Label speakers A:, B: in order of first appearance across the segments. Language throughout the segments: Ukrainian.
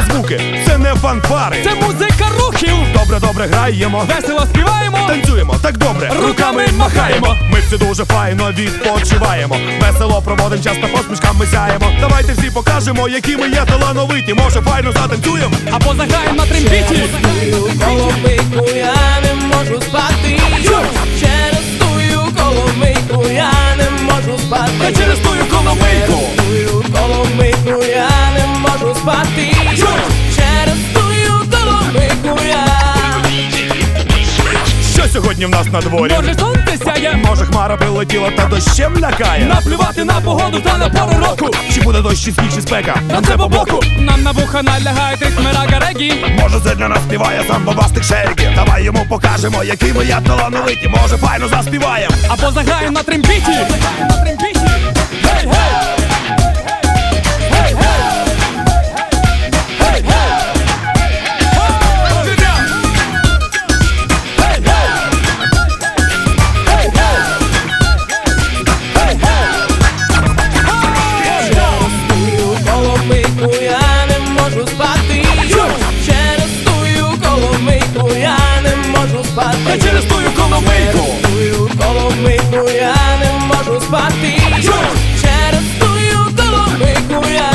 A: звуки, це не фанфари,
B: це музика рухів.
A: Добре граємо,
B: Весело співаємо,
A: танцюємо так добре,
B: руками махаємо.
A: Ми всі дуже файно відпочиваємо, весело проводим час та посмішками сяємо. Давайте всі покажемо, які ми є талановиті. Може файно затанцюємо,
B: або заграємо на трембіті.
C: Коломийку я не можу спати. Через тую коломийку я не можу спати.
B: Та через тую коломийку.
C: Коломийку я не можу спати. Через тую коломийку я.
A: Що сьогодні в нас на дворі?
B: Може сонце сяє,
A: Може хмара прилетіла та дощем лякає.
B: наплювати на погоду та на пору року.
A: Чи буде дощ, чи сніг, чи спека?
B: Нам це по боку. Нам на вуха налягають ритми рага-регі.
A: Може це для нас співає сам бабастик Шеріки. Давай йому покажемо, які ми є талановиті. Може файно заспіваємо,
B: або заграємо на трембіті. Гей, гей!
C: Та через тую коломийку я не можу спати. Через тую коломийку я.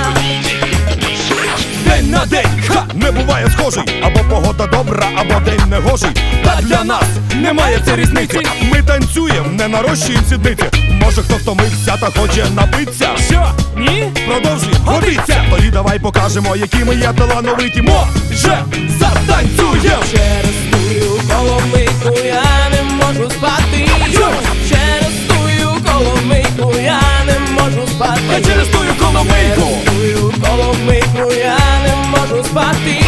A: день на день, не буває схожий. Або погода добра, або день негожий. Та для нас немає це різниці. Ми танцюємо, не нарощуємо сідниці. Може хто втомився та хоче напитися.
B: Що? Ні?
A: Продовжуй, годиться. Тоді давай покажемо, які ми є талановиті. Може затанцюємо.
C: Через тую коломийку я не можу спати. Через тую коломийку я не можу спати.
A: Та через тую коломийку.
C: Через тую коломийку я не можу спати.